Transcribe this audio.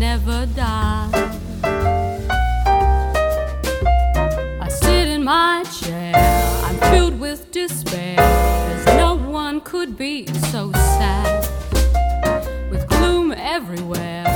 never die. I sit in my chair, I'm filled with despair, 'cause no one could be so sad. With gloom everywhere,